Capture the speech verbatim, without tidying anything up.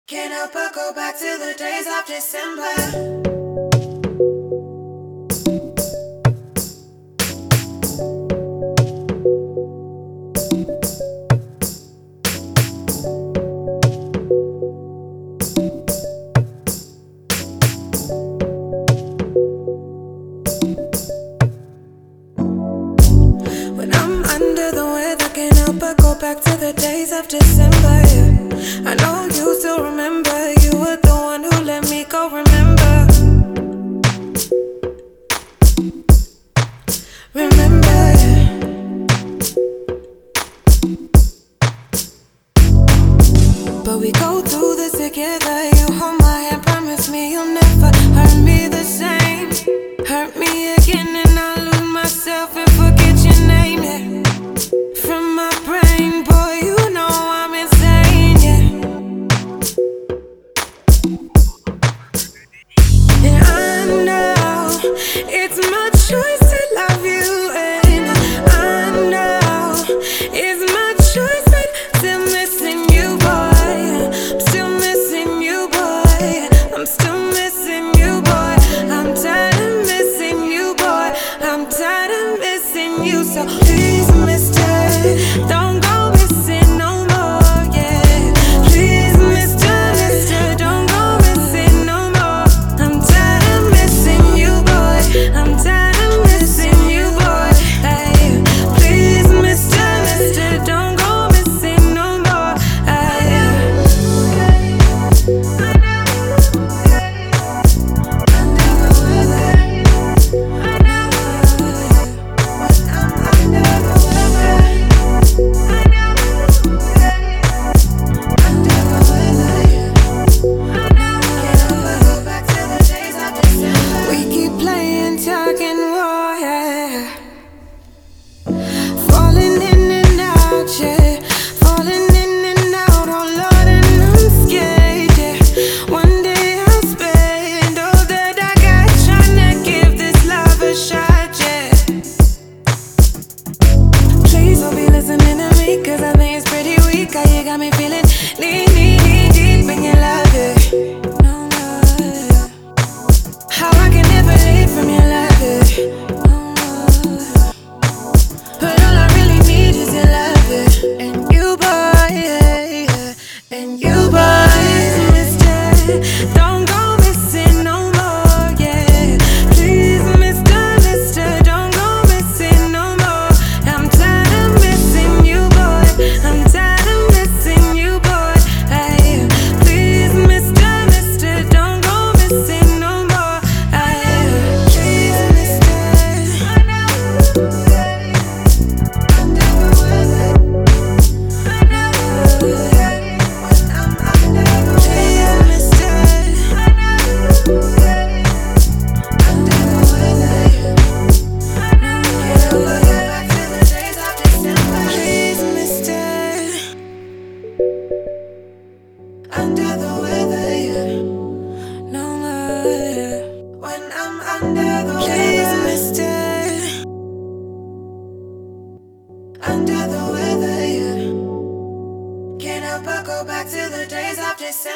Can't help but go back to the days of December. When I'm under the weather, can't help but go back to the days of December. I know you still remember, you were the one who let me go, remember. Remember. But we go through this together, you hold my hand, promise me you'll never hurt me the same. Hurt me again and I'll lose myself and forget your name, yeah. From my brain, boy, you know I'm insane, yeah. And I know it's my choice to love you, and I know it's my choice, but still missing you, boy. I'm still missing you, boy. I'm still missing you, boy. I'm tired of missing you, boy. I'm tired of missing you, so please, mister, don't go missing no more, yeah. Please, mister, mister, don't go missing no more. I'm tired of missing you, boy. I'm tired of missing you, boy. Hey, please, mister, mister, don't go missing no more. Hey. We keep playing tug and war, yeah. Falling in and out, yeah. Falling in and out, oh Lord, and I'm scared, yeah. One day I'll spend all that I got trying to give this love a shot, yeah. Please don't be listening to me, cause I think it's pretty weak how you got me feeling lean, lean, lean deep in your love, yeah. No, no, yeah. How I can never leave from your love, yeah. No, no. But all I really need is your love, yeah. And you, boy, yeah, yeah. And you, boy, mister, don't go missing no more, yeah. Please, mister, mister, don't go missing no more. I'm tired of missing you, boy. I'm tired of missing you, boy. Hey, please, mister, mister, don't go missing no more. Hey, please, mister. Under the weather, yeah. No more. When I'm under the weather, mister. Under the weather, yeah. Can't help but go back to the days of December.